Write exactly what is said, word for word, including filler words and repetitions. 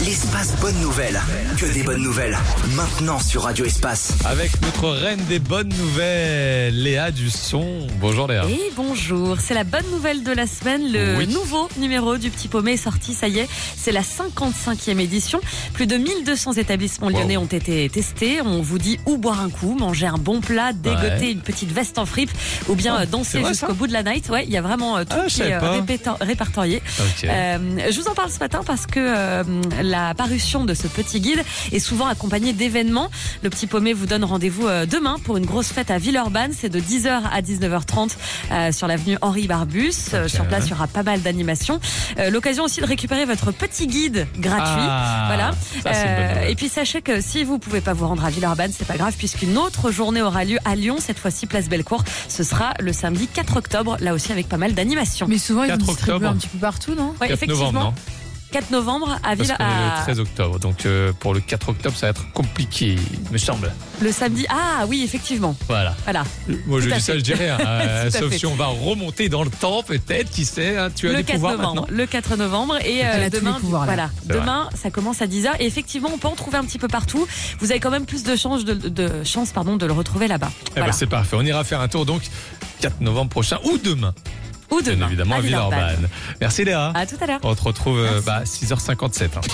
L'espace bonne nouvelle. Que des bonnes nouvelles. Maintenant sur Radio Espace. Avec notre reine des bonnes nouvelles, Léa Dusson. Bonjour Léa. Et bonjour, c'est la bonne nouvelle de la semaine. Le Oui. nouveau numéro du Petit Paumé est sorti, ça y est. C'est la cinquante-cinquième édition. Plus de mille deux cents établissements lyonnais Wow. ont été testés. On vous dit où boire un coup, manger un bon plat, dégoter Ouais. une petite veste en fripe ou bien Ah, euh, c'est danser vrai, jusqu'au ça bout de la night. Ouais, il y a vraiment euh, tout Ah, je qui est savais euh, pas. répéta- répertorié. Ok. Euh, je vous en parle ce matin parce que euh, la parution de ce petit guide est souvent accompagnée d'événements. Le Petit Paumé vous donne rendez-vous euh, demain pour une grosse fête à Villeurbanne. C'est de dix heures à dix-neuf heures trente euh, sur l'avenue Henri Barbus. Euh, Ok. Sur place, il y aura pas mal d'animations. Euh, L'occasion aussi de récupérer votre petit guide gratuit. Ah, Voilà. ça, c'est une bonne Euh, nouvelle. et puis sachez que si vous pouvez pas vous rendre à Villeurbanne, c'est pas grave puisqu'une autre journée aura lieu à Lyon, cette fois-ci place Bellecour. Ce sera le samedi quatre octobre, là aussi avec pas mal d'animations. Mais souvent, ils quatre distribuent octobre. un petit peu partout, non? Ouais, quatre effectivement. novembre, non? quatre novembre à Parce Ville qu'on est à... le treize octobre. Donc euh, pour le quatre octobre, ça va être compliqué, il me semble. le samedi. Ah oui, effectivement. Voilà. Voilà. Moi, je Tout à dis ça, fait. je dis rien. euh, Tout à sauf fait. si on va remonter dans le temps, peut-être, qui sait. Hein, tu as Le des quatre pouvoirs novembre. maintenant. Le quatre novembre. Et Elle euh, a tous demain, les pouvoirs, là. voilà. C'est Demain, ça commence à dix heures. Et effectivement, on peut en trouver un petit peu partout. Vous avez quand même plus de chances de, de, chance, pardon, de le retrouver là-bas. Eh Voilà. ben, c'est parfait. On ira faire un tour donc quatre novembre prochain ou demain. Ou Bien demain. évidemment à Villeurbanne. Merci Léa. À tout à l'heure. On te retrouve euh, Merci. bah, six heures cinquante-sept. Hein.